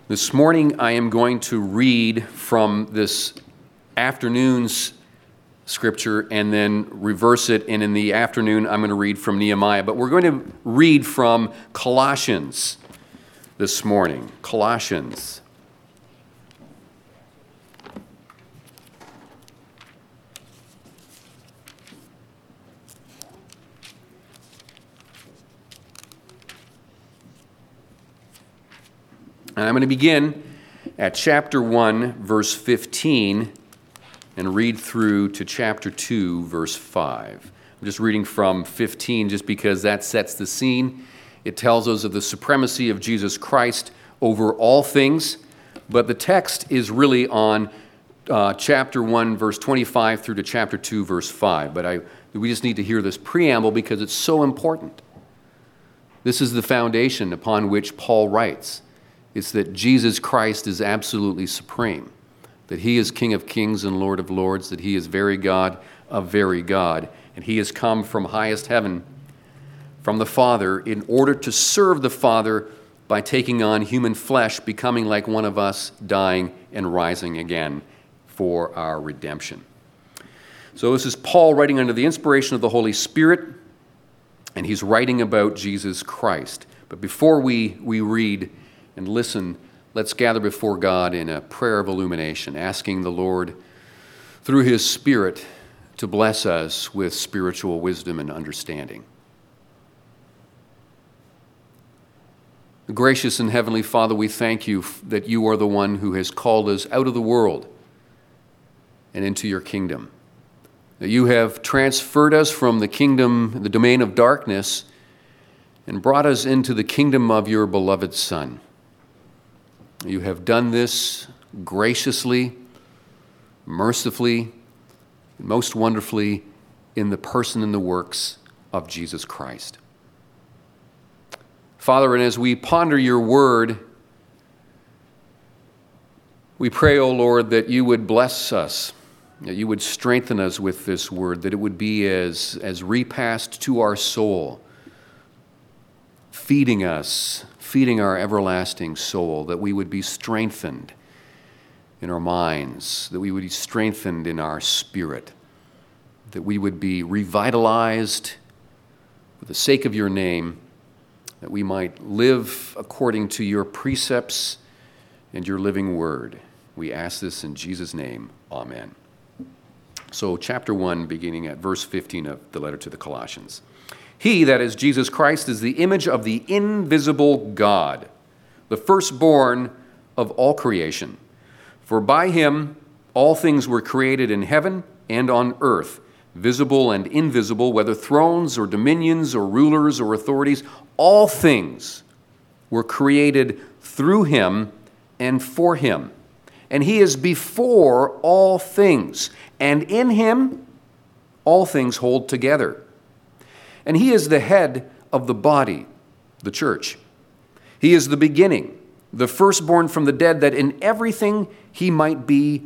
This morning I am going to read from this afternoon's scripture and then reverse it, and in the afternoon I'm going to read from Nehemiah. But we're going to read from Colossians this morning. Colossians. And I'm going to begin at chapter 1, verse 15, and read through to chapter 2, verse 5. I'm just reading from 15 just because that sets the scene. It tells us of the supremacy of Jesus Christ over all things, but the text is really on chapter 1, verse 25 through to chapter 2, verse 5. But we just need to hear this preamble because it's so important. This is the foundation upon which Paul writes. It's that Jesus Christ is absolutely supreme, that he is King of kings and Lord of lords, that he is very God of very God, and he has come from highest heaven, from the Father, in order to serve the Father by taking on human flesh, becoming like one of us, dying and rising again for our redemption. So this is Paul writing under the inspiration of the Holy Spirit, and he's writing about Jesus Christ. But before we read and listen, let's gather before God in a prayer of illumination, asking the Lord through his Spirit to bless us with spiritual wisdom and understanding. Gracious and Heavenly Father, we thank you that you are the one who has called us out of the world and into your kingdom. That you have transferred us from the kingdom, the domain of darkness, and brought us into the kingdom of your beloved Son. You have done this graciously, mercifully, and most wonderfully in the person and the works of Jesus Christ. Father, and as we ponder your word, we pray, O Lord, that you would bless us, that you would strengthen us with this word, that it would be as repast to our soul, feeding our everlasting soul, that we would be strengthened in our minds, that we would be strengthened in our spirit, that we would be revitalized for the sake of your name, that we might live according to your precepts and your living word. We ask this in Jesus' name. Amen. So chapter 1, beginning at verse 15 of the letter to the Colossians. He, that is Jesus Christ, is the image of the invisible God, the firstborn of all creation. For by him all things were created in heaven and on earth, visible and invisible, whether thrones or dominions or rulers or authorities. All things were created through him and for him. And he is before all things, and in him all things hold together. And he is the head of the body, the church. He is the beginning, the firstborn from the dead, that in everything he might be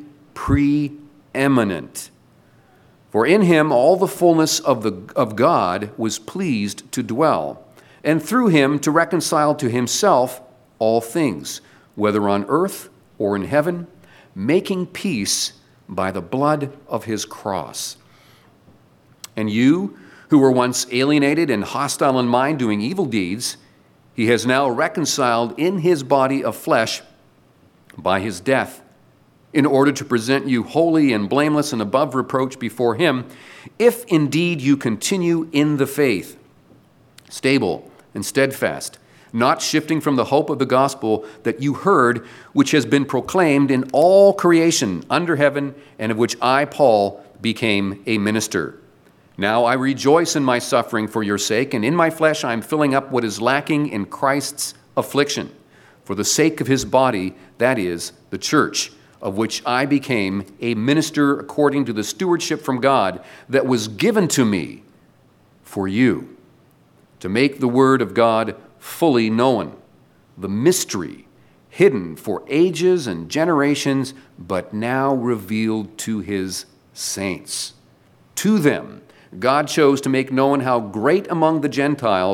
preeminent. For in him all the fullness of God was pleased to dwell, and through him to reconcile to himself all things, whether on earth or in heaven, making peace by the blood of his cross. And you, who were once alienated and hostile in mind, doing evil deeds, he has now reconciled in his body of flesh by his death, in order to present you holy and blameless and above reproach before him, if indeed you continue in the faith, stable and steadfast, not shifting from the hope of the gospel that you heard, which has been proclaimed in all creation under heaven, and of which I, Paul, became a minister. Now I rejoice in my suffering for your sake, and in my flesh I am filling up what is lacking in Christ's affliction, for the sake of his body, that is, the church, of which I became a minister according to the stewardship from God that was given to me for you, to make the word of God fully known, the mystery hidden for ages and generations, but now revealed to his saints. To them God chose to make known how great among the Gentiles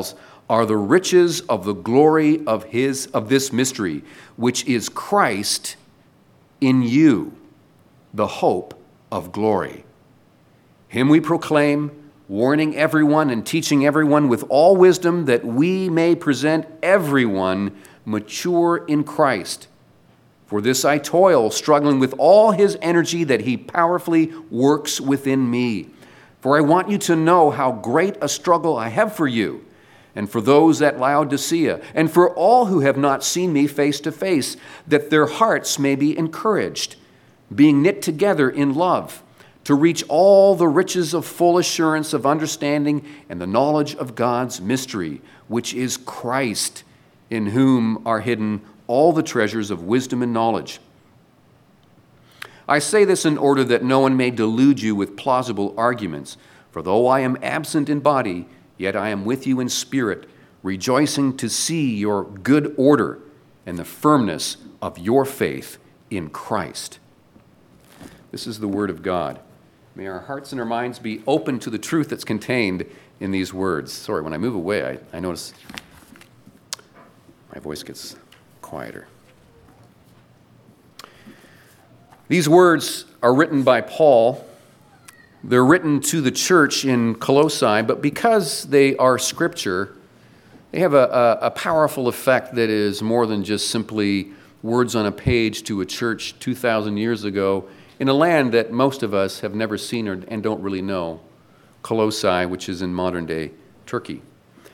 are the riches of the glory of this mystery, which is Christ in you, the hope of glory. Him we proclaim, warning everyone and teaching everyone with all wisdom, that we may present everyone mature in Christ. For this I toil, struggling with all his energy that he powerfully works within me. For I want you to know how great a struggle I have for you, and for those at Laodicea, and for all who have not seen me face to face, that their hearts may be encouraged, being knit together in love, to reach all the riches of full assurance of understanding and the knowledge of God's mystery, which is Christ, in whom are hidden all the treasures of wisdom and knowledge. I say this in order that no one may delude you with plausible arguments, for though I am absent in body, yet I am with you in spirit, rejoicing to see your good order and the firmness of your faith in Christ. This is the word of God. May our hearts and our minds be open to the truth that's contained in these words. Sorry, when I move away, I notice my voice gets quieter. These words are written by Paul. They're written to the church in Colossae, but because they are Scripture, they have a powerful effect that is more than just simply words on a page to a church 2,000 years ago in a land that most of us have never seen and don't really know, Colossae, which is in modern-day Turkey.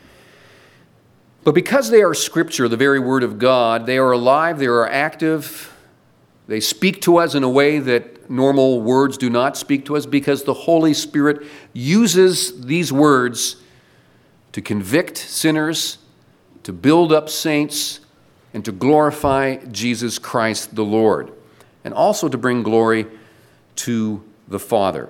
But because they are Scripture, the very Word of God, they are alive, they are active, they speak to us in a way that normal words do not speak to us, because the Holy Spirit uses these words to convict sinners, to build up saints, and to glorify Jesus Christ the Lord, and also to bring glory to the Father.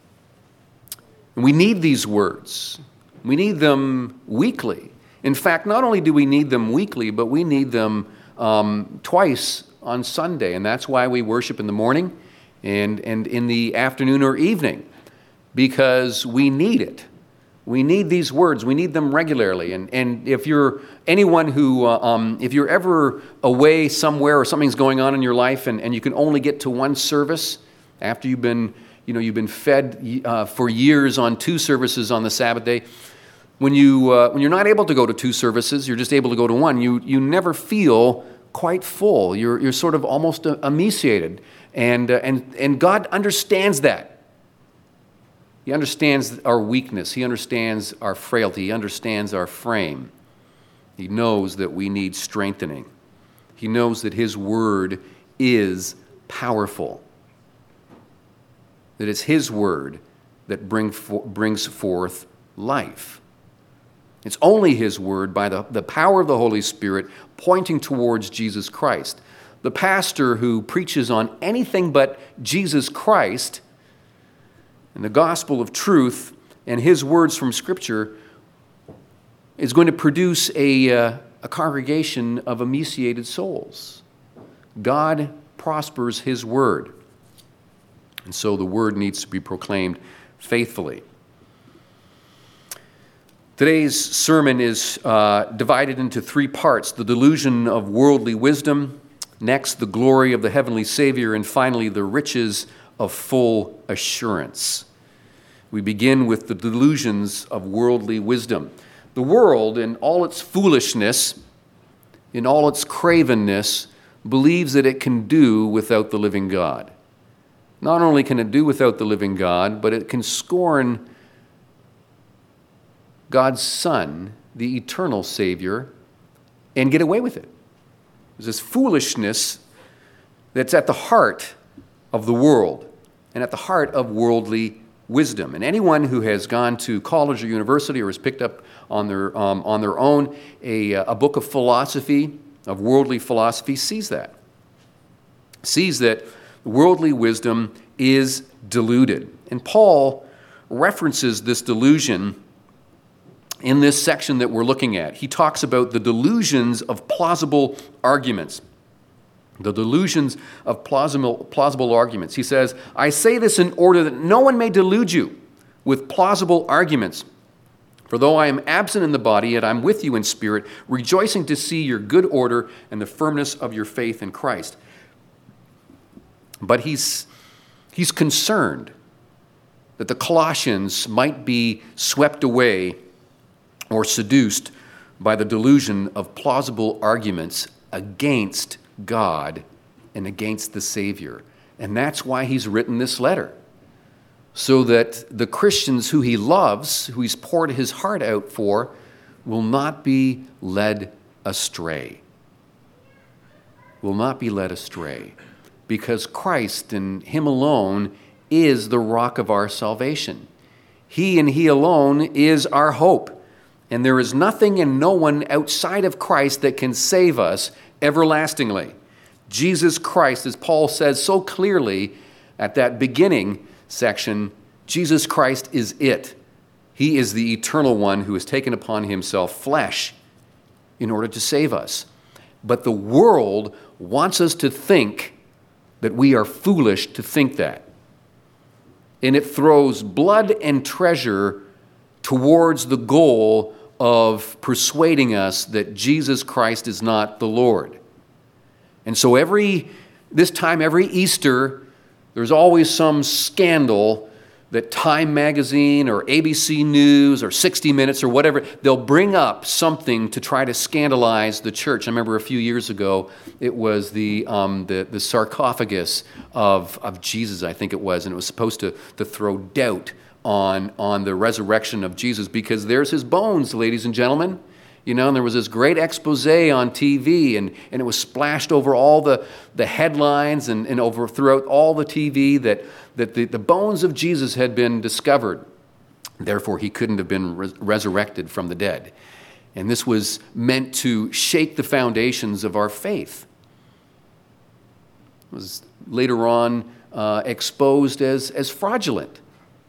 And we need these words. We need them weekly. In fact, not only do we need them weekly, but we need them twice on Sunday, and that's why we worship in the morning and in the afternoon or evening, because we need it. We need these words. We need them regularly. And if you're anyone who, if you're ever away somewhere or something's going on in your life and you can only get to one service after you've been fed for years on two services on the Sabbath day, when you're not able to go to two services, you're just able to go to one, you never feel quite full. You're sort of almost emaciated. And God understands that. He understands our weakness. He understands our frailty. He understands our frame. He knows that we need strengthening. He knows that His Word is powerful. That it's His Word that brings forth life. It's only His Word by the power of the Holy Spirit pointing towards Jesus Christ. The pastor who preaches on anything but Jesus Christ and the gospel of truth and his words from Scripture is going to produce a congregation of emaciated souls. God prospers His word, and so the word needs to be proclaimed faithfully. Today's sermon is divided into three parts: the delusion of worldly wisdom, next the glory of the heavenly Savior, and finally the riches of full assurance. We begin with the delusions of worldly wisdom. The world, in all its foolishness, in all its cravenness, believes that it can do without the living God. Not only can it do without the living God, but it can scorn God's Son, the eternal Savior, and get away with it. There's this foolishness that's at the heart of the world and at the heart of worldly wisdom. And anyone who has gone to college or university or has picked up on their own a book of philosophy, of worldly philosophy, sees that worldly wisdom is deluded. And Paul references this delusion in this section that we're looking at. He talks about the delusions of plausible arguments. The delusions of plausible arguments. He says, I say this in order that no one may delude you with plausible arguments. For though I am absent in the body, yet I'm with you in spirit, rejoicing to see your good order and the firmness of your faith in Christ. But he's concerned that the Colossians might be swept away or seduced by the delusion of plausible arguments against God and against the Savior. And that's why he's written this letter, so that the Christians who he loves, who he's poured his heart out for, will not be led astray. Will not be led astray. Because Christ and him alone is the rock of our salvation. He and he alone is our hope. And there is nothing and no one outside of Christ that can save us everlastingly. Jesus Christ, as Paul says so clearly at that beginning section, Jesus Christ is it. He is the eternal one who has taken upon himself flesh in order to save us. But the world wants us to think that we are foolish to think that. And it throws blood and treasure towards the goal of persuading us that Jesus Christ is not the Lord. And so every Easter, there's always some scandal that Time Magazine or ABC News or 60 Minutes or whatever, they'll bring up something to try to scandalize the church. I remember a few years ago, it was the sarcophagus of Jesus, I think it was, and it was supposed to throw doubt on the resurrection of Jesus, because there's his bones, ladies and gentlemen. You know, and there was this great expose on TV, and it was splashed over all the headlines and over throughout all the TV that the bones of Jesus had been discovered. Therefore, he couldn't have been resurrected from the dead. And this was meant to shake the foundations of our faith. It was later on exposed as fraudulent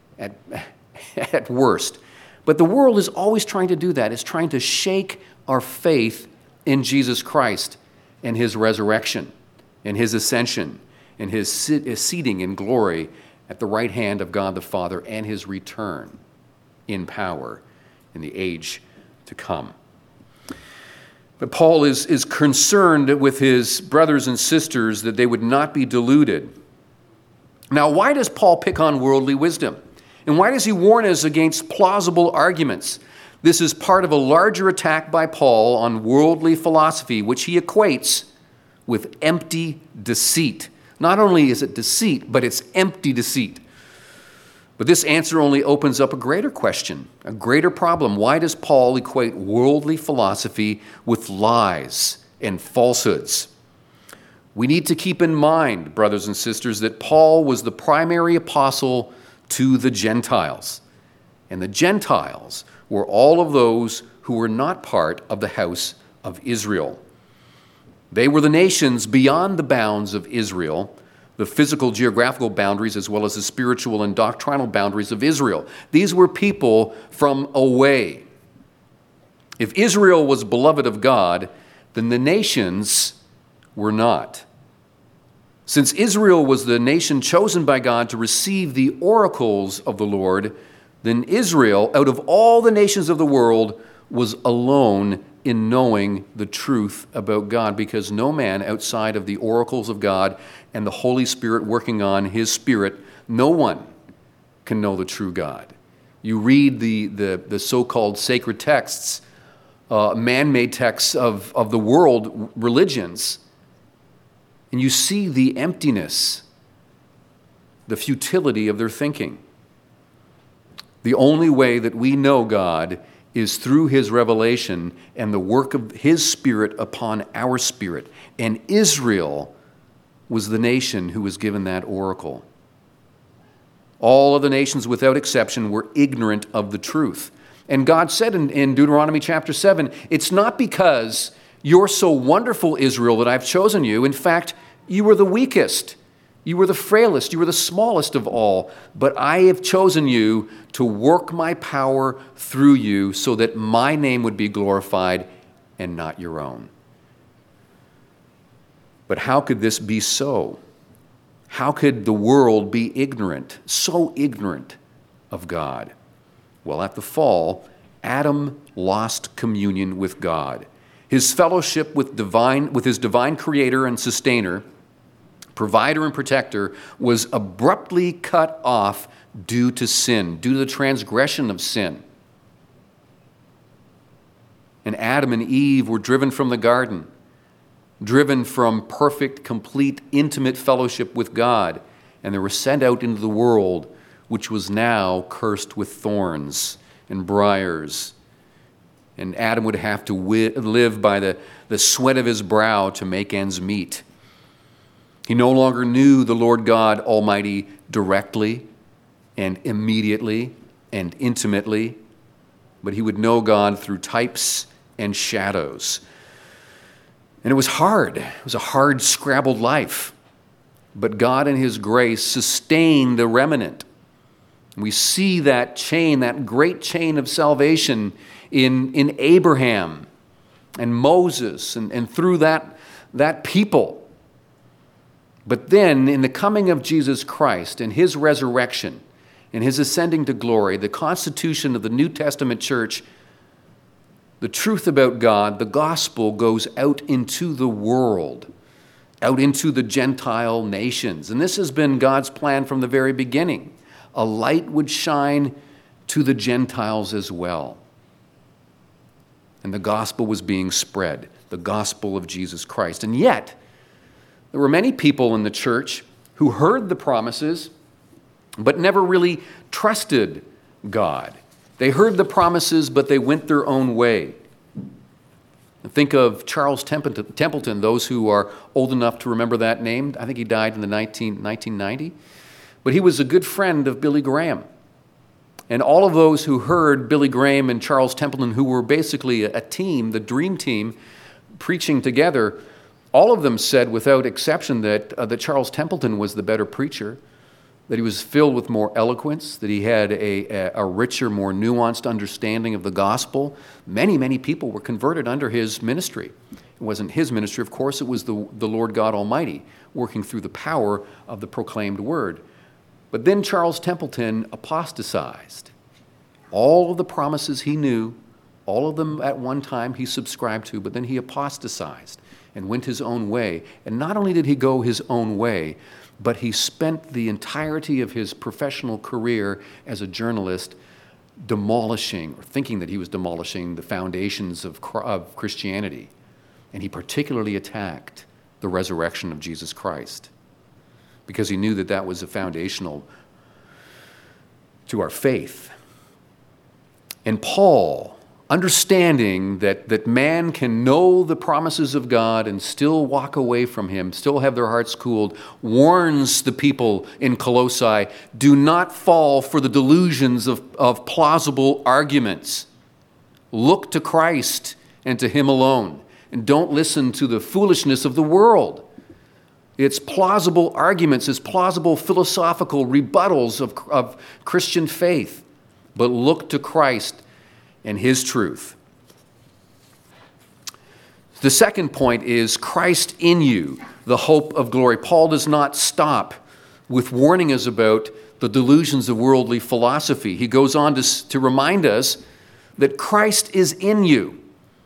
at worst. But the world is always trying to do that. It's trying to shake our faith in Jesus Christ and his resurrection and his ascension and his seating in glory at the right hand of God the Father and his return in power in the age to come. But Paul is concerned with his brothers and sisters that they would not be deluded. Now, why does Paul pick on worldly wisdom? And why does he warn us against plausible arguments? This is part of a larger attack by Paul on worldly philosophy, which he equates with empty deceit. Not only is it deceit, but it's empty deceit. But this answer only opens up a greater question, a greater problem. Why does Paul equate worldly philosophy with lies and falsehoods? We need to keep in mind, brothers and sisters, that Paul was the primary apostle to the Gentiles. And the Gentiles were all of those who were not part of the house of Israel. They were the nations beyond the bounds of Israel, the physical geographical boundaries as well as the spiritual and doctrinal boundaries of Israel. These were people from away. If Israel was beloved of God, then the nations were not. Since Israel was the nation chosen by God to receive the oracles of the Lord, then Israel, out of all the nations of the world, was alone in knowing the truth about God, because no man outside of the oracles of God and the Holy Spirit working on his Spirit, no one can know the true God. You read the so-called sacred texts, man-made texts of the world religions, and you see the emptiness, the futility of their thinking. The only way that we know God is through his revelation and the work of his Spirit upon our spirit. And Israel was the nation who was given that oracle. All of the nations without exception were ignorant of the truth. And God said in Deuteronomy chapter 7, it's not because you're so wonderful, Israel, that I've chosen you. In fact, you were the weakest. You were the frailest. You were the smallest of all. But I have chosen you to work my power through you so that my name would be glorified and not your own. But how could this be so? How could the world be ignorant, so ignorant of God? Well, at the fall, Adam lost communion with God. His fellowship with his divine creator and sustainer, provider and protector, was abruptly cut off due to sin, due to the transgression of sin. And Adam and Eve were driven from the garden, driven from perfect, complete, intimate fellowship with God, and they were sent out into the world, which was now cursed with thorns and briars. And Adam would have to live by the sweat of his brow to make ends meet. He no longer knew the Lord God Almighty directly and immediately and intimately, but he would know God through types and shadows. And it was hard. It was a hard, scrabbled life. But God in his grace sustained the remnant. We see that chain, that great chain of salvation in Abraham and Moses and through that people. But then in the coming of Jesus Christ and his resurrection and his ascending to glory, the constitution of the New Testament church, the truth about God, the gospel, goes out into the world, out into the Gentile nations. And this has been God's plan from the very beginning. A light would shine to the Gentiles as well. And the gospel was being spread, the gospel of Jesus Christ. And yet, there were many people in the church who heard the promises, but never really trusted God. They heard the promises, but they went their own way. Think of Charles Templeton, those who are old enough to remember that name. I think he died in the 1990. But he was a good friend of Billy Graham. And all of those who heard Billy Graham and Charles Templeton, who were basically a team, the dream team, preaching together, all of them said without exception that Charles Templeton was the better preacher, that he was filled with more eloquence, that he had a richer, more nuanced understanding of the gospel. Many, many people were converted under his ministry. It wasn't his ministry, of course, it was the Lord God Almighty working through the power of the proclaimed word. But then Charles Templeton apostatized. All of the promises he knew, all of them at one time he subscribed to, but then he apostatized and went his own way. And not only did he go his own way, but he spent the entirety of his professional career as a journalist demolishing, or thinking that he was demolishing, the foundations of Christianity. And he particularly attacked the resurrection of Jesus Christ, because he knew that that was a foundational to our faith. And Paul, understanding that man can know the promises of God and still walk away from him, still have their hearts cooled, warns the people in Colossae, do not fall for the delusions of plausible arguments. Look to Christ and to him alone, and don't listen to the foolishness of the world. It's plausible arguments, it's plausible philosophical rebuttals of Christian faith. But look to Christ and his truth. The second point is Christ in you, the hope of glory. Paul does not stop with warning us about the delusions of worldly philosophy. He goes on to remind us that Christ is in you.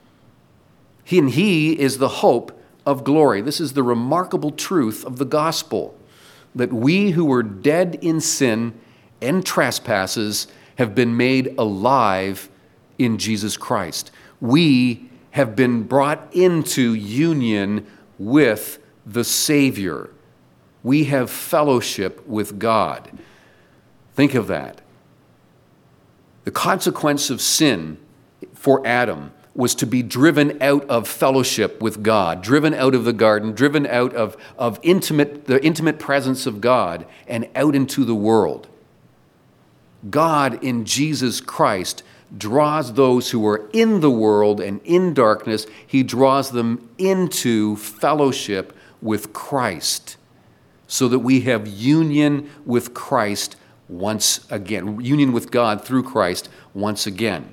He is the hope of glory. This is the remarkable truth of the gospel, that we who were dead in sin and trespasses have been made alive in Jesus Christ. We have been brought into union with the Savior. We have fellowship with God. Think of that. The consequence of sin for Adam was to be driven out of fellowship with God, driven out of the garden, driven out of the intimate presence of God, and out into the world. God in Jesus Christ draws those who are in the world and in darkness, he draws them into fellowship with Christ, so that we have union with Christ once again, union with God through Christ once again.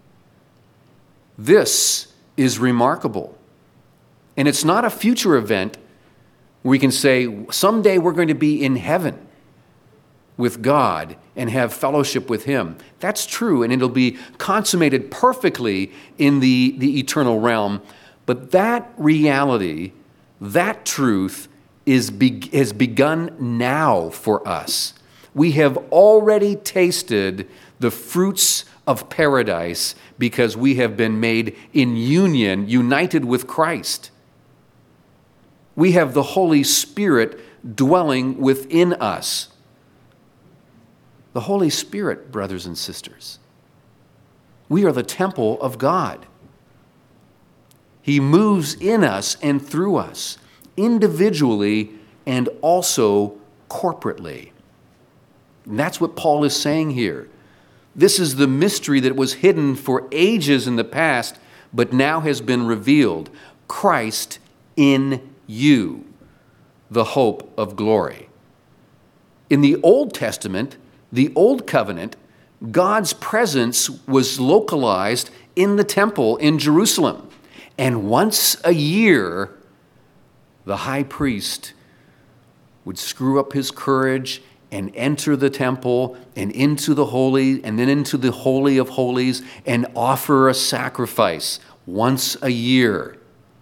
This is remarkable. And it's not a future event where we can say, someday we're going to be in heaven. with God and have fellowship with him. That's true, and it'll be consummated perfectly in the eternal realm. But that reality, that truth has begun now for us. We have already tasted the fruits of paradise because we have been made in union, united with Christ. We have the Holy Spirit dwelling within us. The Holy Spirit, brothers and sisters. We are the temple of God. He moves in us and through us, individually and also corporately. And that's what Paul is saying here. This is the mystery that was hidden for ages in the past, but now has been revealed. Christ in you, the hope of glory. In the Old Testament, the Old Covenant, God's presence was localized in the temple in Jerusalem. And once a year, the high priest would screw up his courage and enter the temple and into the holy, and then into the Holy of Holies, and offer a sacrifice once a year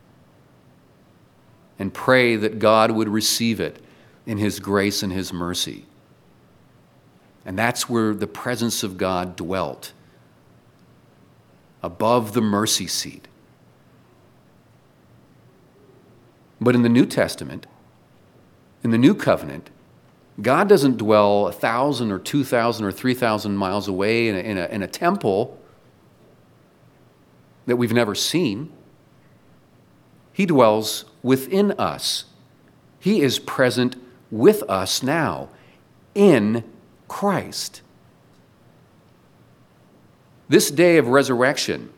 and pray that God would receive it in his grace and his mercy. And that's where the presence of God dwelt, above the mercy seat. But in the New Testament, in the New Covenant, God doesn't dwell 1,000 or 2,000 or 3,000 miles away in a temple that we've never seen. He dwells within us. He is present with us now in Christ. This day of resurrection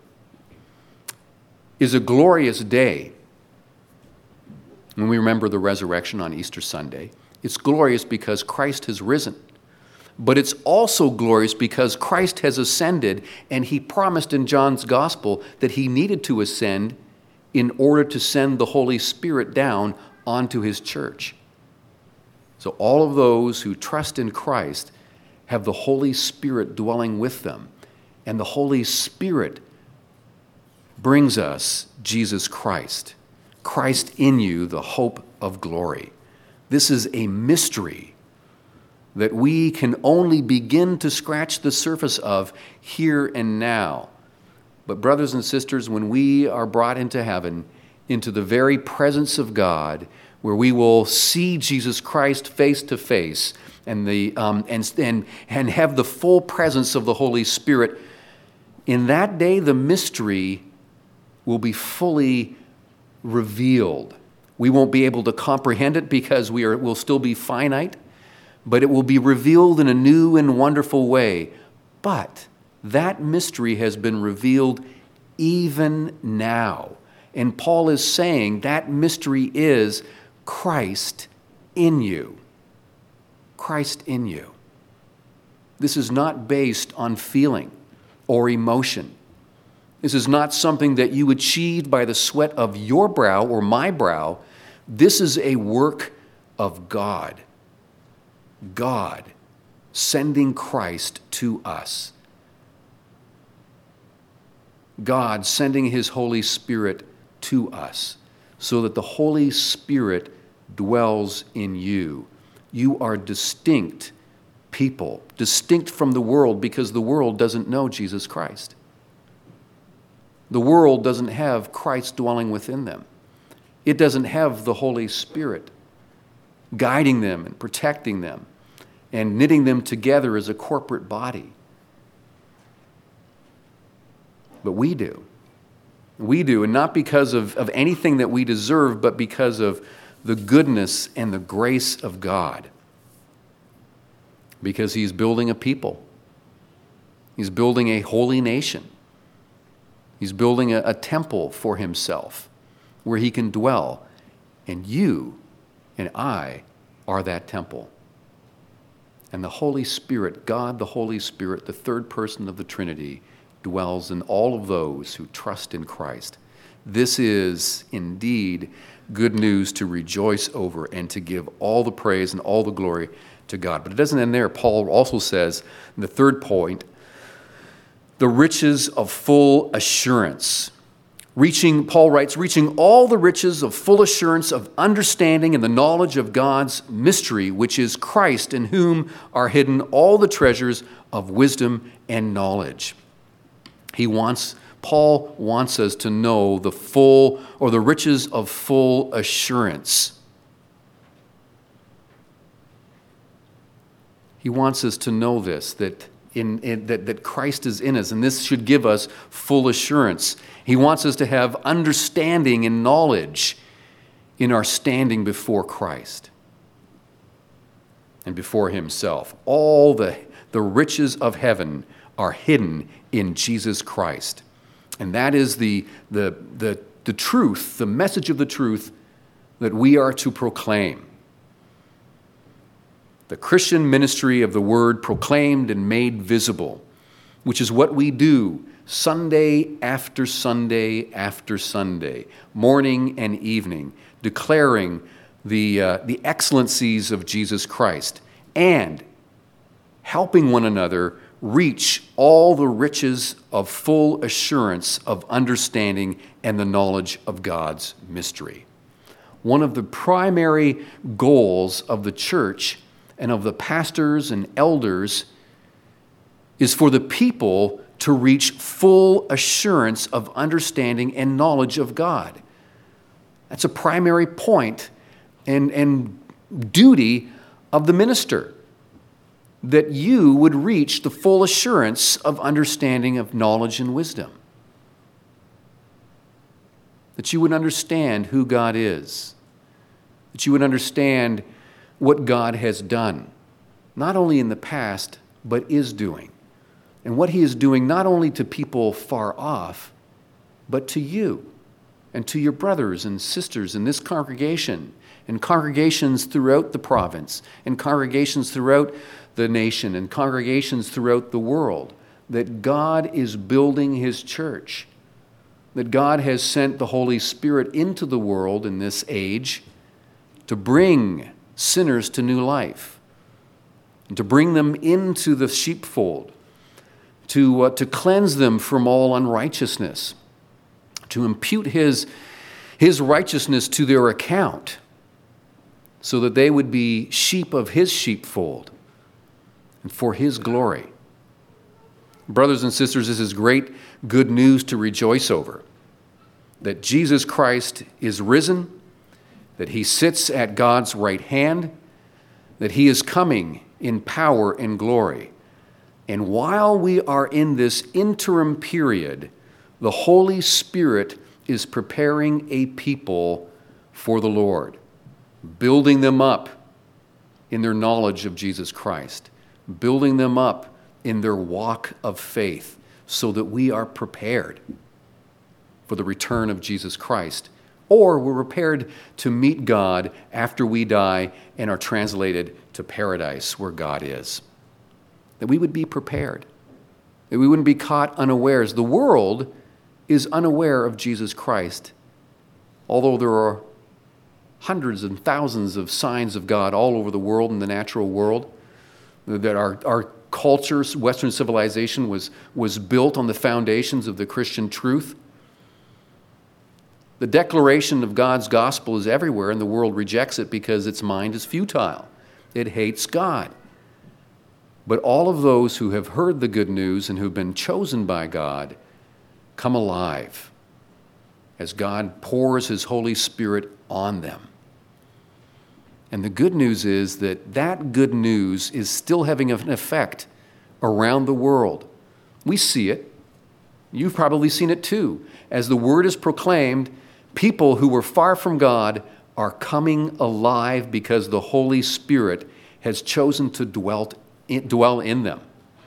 is a glorious day. When we remember the resurrection on Easter Sunday, it's glorious because Christ has risen. But it's also glorious because Christ has ascended, and he promised in John's gospel that he needed to ascend in order to send the Holy Spirit down onto his church. So all of those who trust in Christ have the Holy Spirit dwelling with them. And the Holy Spirit brings us Jesus Christ. Christ in you, the hope of glory. This is a mystery that we can only begin to scratch the surface of here and now. But brothers and sisters, when we are brought into heaven, into the very presence of God, where we will see Jesus Christ face to face and have the full presence of the Holy Spirit, in that day the mystery will be fully revealed. We won't be able to comprehend it because we'll still be finite, but it will be revealed in a new and wonderful way. But that mystery has been revealed even now. And Paul is saying that mystery is Christ in you. Christ in you. This is not based on feeling or emotion. This is not something that you achieved by the sweat of your brow or my brow. This is a work of God. God sending Christ to us. God sending his Holy Spirit to us so that the Holy Spirit dwells in you. You are distinct people, distinct from the world because the world doesn't know Jesus Christ. The world doesn't have Christ dwelling within them. It doesn't have the Holy Spirit guiding them and protecting them and knitting them together as a corporate body. But we do. We do, and not because of anything that we deserve, but because of the goodness and the grace of God. Because he's building a people. He's building a holy nation. He's building a temple for himself where he can dwell. And you and I are that temple. And the Holy Spirit, God the Holy Spirit, the third person of the Trinity, dwells in all of those who trust in Christ. This is indeed good news to rejoice over and to give all the praise and all the glory to God. But it doesn't end there. Paul also says, in the third point, the riches of full assurance. Paul writes, reaching all the riches of full assurance of understanding and the knowledge of God's mystery, which is Christ, in whom are hidden all the treasures of wisdom and knowledge. Paul wants us to know the full, or the riches of full assurance. He wants us to know this, that Christ is in us, and this should give us full assurance. He wants us to have understanding and knowledge in our standing before Christ and before himself. All the riches of heaven are hidden in Jesus Christ. And that is the truth, the message of the truth that we are to proclaim. The Christian ministry of the word proclaimed and made visible, which is what we do Sunday after Sunday after Sunday, morning and evening, declaring the excellencies of Jesus Christ and helping one another reach all the riches of full assurance of understanding and the knowledge of God's mystery. One of the primary goals of the church and of the pastors and elders is for the people to reach full assurance of understanding and knowledge of God. That's a primary point and duty of the minister, that you would reach the full assurance of understanding of knowledge and wisdom. That you would understand who God is. That you would understand what God has done, not only in the past, but is doing. And what he is doing not only to people far off, but to you and to your brothers and sisters in this congregation and congregations throughout the province and congregations throughout the nation and congregations throughout the world, that God is building his church, that God has sent the Holy Spirit into the world in this age to bring sinners to new life, and to bring them into the sheepfold, to cleanse them from all unrighteousness, to impute his righteousness to their account, so that they would be sheep of his sheepfold, and for his glory. Brothers and sisters, this is great good news to rejoice over, that Jesus Christ is risen, that he sits at God's right hand, that he is coming in power and glory. And while we are in this interim period, the Holy Spirit is preparing a people for the Lord, building them up in their knowledge of Jesus Christ, building them up in their walk of faith, so that we are prepared for the return of Jesus Christ, or we're prepared to meet God after we die and are translated to paradise where God is. That we would be prepared, that we wouldn't be caught unawares. The world is unaware of Jesus Christ, although there are hundreds and thousands of signs of God all over the world, in the natural world, that our culture, Western civilization, was built on the foundations of the Christian truth. The declaration of God's gospel is everywhere, and the world rejects it because its mind is futile. It hates God. But all of those who have heard the good news and who've been chosen by God come alive as God pours his Holy Spirit on them. And the good news is that good news is still having an effect around the world. We see it. You've probably seen it too. As the word is proclaimed, people who were far from God are coming alive because the Holy Spirit has chosen to dwell in them.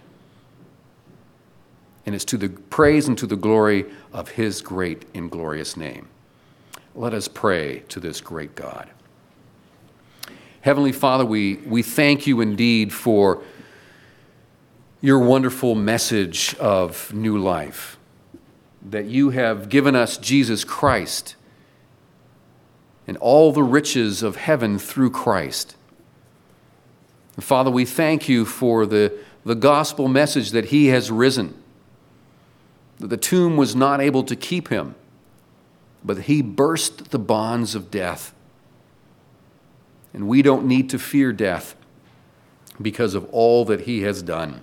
And it's to the praise and to the glory of his great and glorious name. Let us pray to this great God. Heavenly Father, we thank you indeed for your wonderful message of new life, that you have given us Jesus Christ and all the riches of heaven through Christ. Father, we thank you for the gospel message that he has risen, that the tomb was not able to keep him, but he burst the bonds of death. And we don't need to fear death because of all that he has done,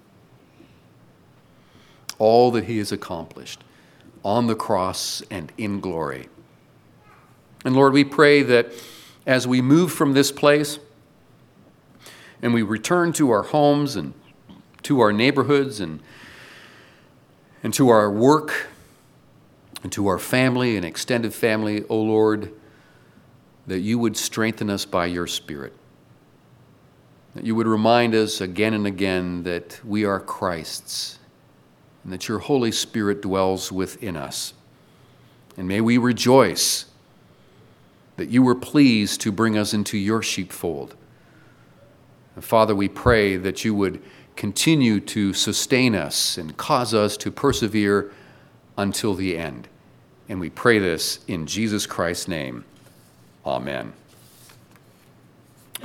all that he has accomplished on the cross and in glory. And Lord, we pray that as we move from this place and we return to our homes and to our neighborhoods and to our work and to our family and extended family, O Lord, that you would strengthen us by your Spirit, that you would remind us again and again that we are Christ's and that your Holy Spirit dwells within us. And may we rejoice that you were pleased to bring us into your sheepfold. And Father, we pray that you would continue to sustain us and cause us to persevere until the end. And we pray this in Jesus Christ's name. Amen.